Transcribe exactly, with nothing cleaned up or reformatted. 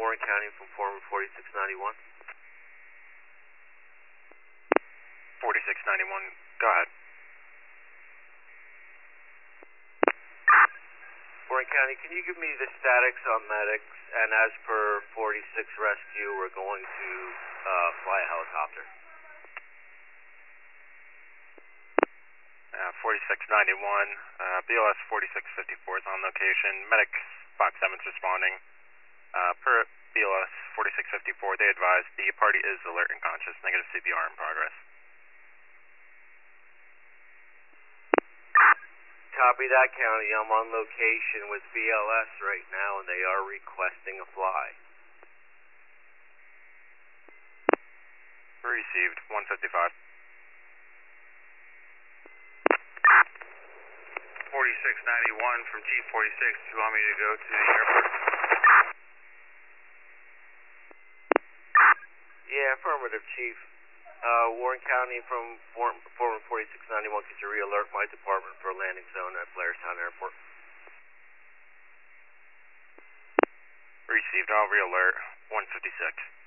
Warren County from Foreman forty-six ninety-one. forty-six ninety-one, go ahead. Warren County, can you give me the statics on medics? And as per forty-six rescue, we're going to uh, fly a helicopter. Uh, forty-six ninety-one, uh, B L S forty-six fifty-four is on location. Medic Fox seven's responding. Uh, per B L S forty-six fifty-four, they advise the party is alert and conscious. Negative C P R in progress. Copy that, County. I'm on location with B L S right now, and they are requesting a fly. Received, one fifty-five. forty-six ninety-one from T forty-six. Do you want me to go to the airport? Yeah, affirmative, Chief. Uh, Warren County from Foreman forty-six ninety-one, could you re-alert my department for a landing zone at Blairstown Airport? Received, I'll re-alert, one fifty-six.